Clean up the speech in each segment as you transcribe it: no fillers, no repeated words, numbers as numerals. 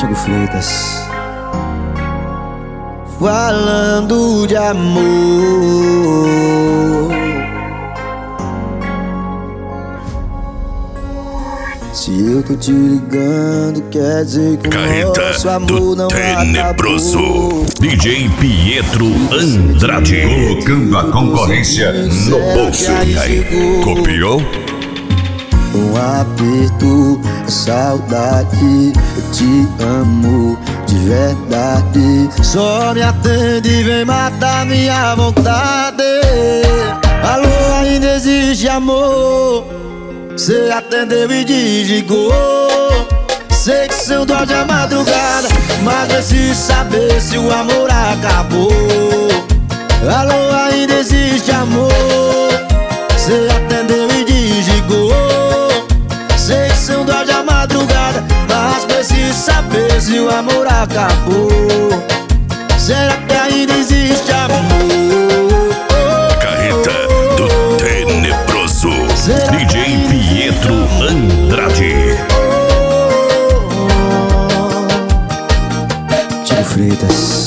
Thiago Freitas. Falando de amor, se eu tô te ligando, quer dizer que o nosso amor não Tenebroso. acabou. DJ Pietro Andrade, colocando a concorrência no bolso. E aí, copiou? Um aperto, saudade, eu te amo de verdade. Só me atende e vem matar minha vontade. Alô, ainda existe amor? Cê atendeu e desligou. Sei que são dó de madrugada, mas preciso saber se o amor acabou. Alô, ainda existe amor? Cê atendeu e desligou. Sei que são dó de madrugada, mas preciso saber se o amor acabou. Será que ainda existe amor? Carreta do Tenebroso. DJ Pietro Andrade. Thiago Freitas.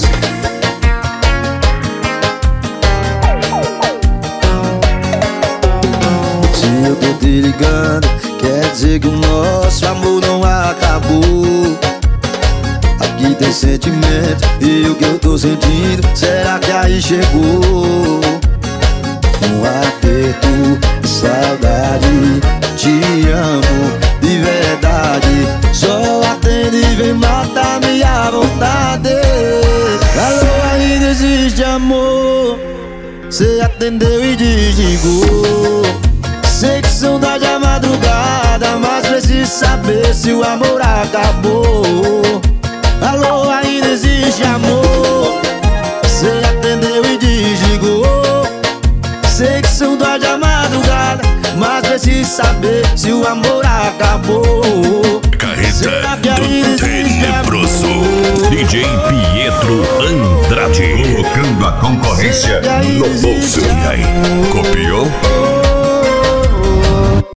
Se eu tô te ligando, quer dizer que o nosso amor não acabou. Aqui tem sentimento e o que eu tô sentindo, será que aí chegou? Um aperto, saudade, te amo de verdade. Só atende e vem matar minha vontade. Alô, ainda existe amor? Cê atendeu e desligou. Sei que são dó de madrugada, mas preciso saber se o amor acabou. Alô, ainda existe amor? Cê atendeu e desligou. Sei que são dó de madrugada, mas preciso saber se o amor acabou. Carreta do Tenebroso. DJ Pietro Andrade, colocando a concorrência no bolso. E aí, copiou?